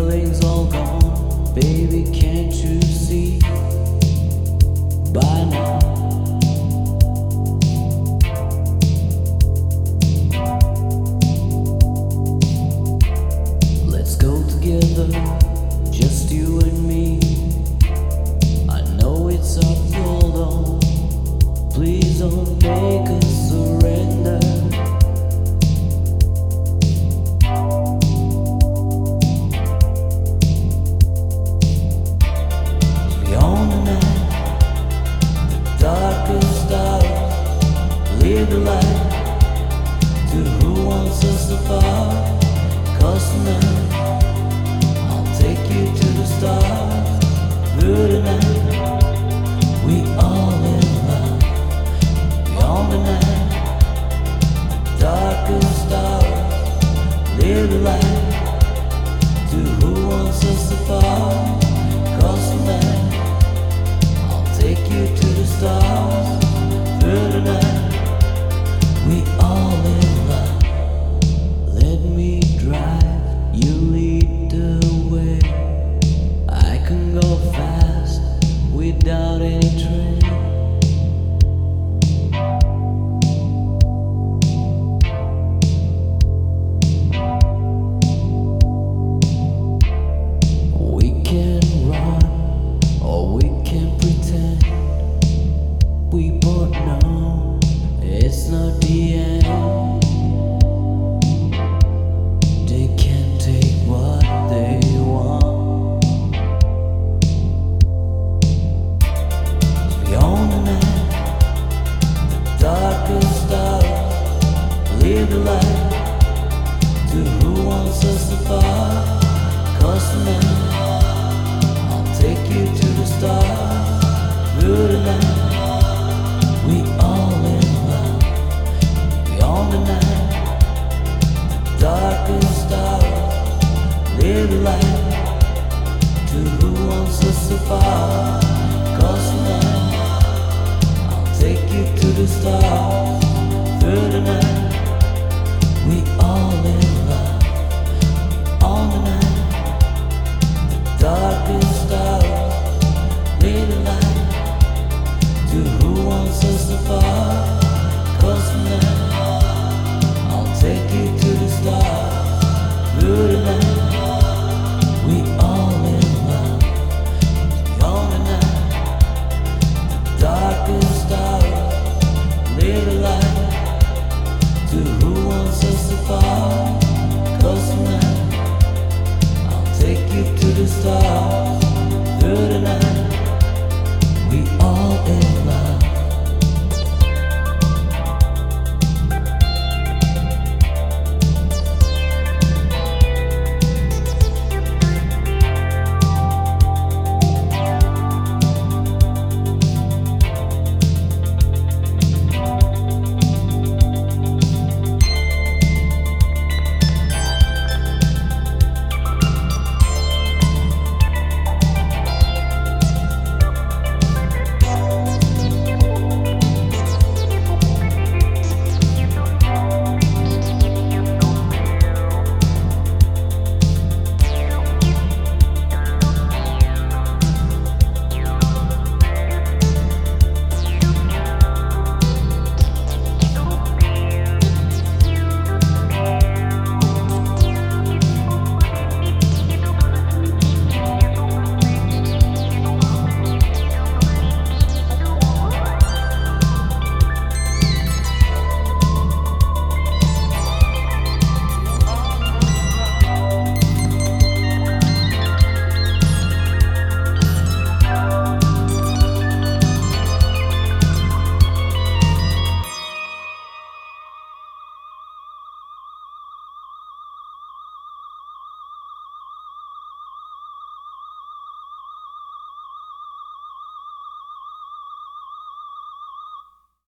feelings all gone, baby, can't you see? By now, let's go together, just you and me. I know it's our fault, oh, please don't make us surrender. Darkest hour, leave the light to who wants us apart. 'Cause tonight I'll take you to the stars. Through the night, we all in love. Beyond the night, darkest hour, leave the light to who wants us apart. 'Cause tonight take you to the stars. Through the night, we all in love. Let me drive, you lead the way. I can go fast without any train. We can run or we can pretend. We both know it's not the end. They can't take what they want. Beyond the night, the darkest hour, leave the light to who wants us apart. 'Cause tonight I'll take you to the stars. Through the night, we all in love. Beyond the night, the darkest hour, leave the light to who wants us apart. 'Cause tonight I'll take you to the stars. Through the night, we all in love.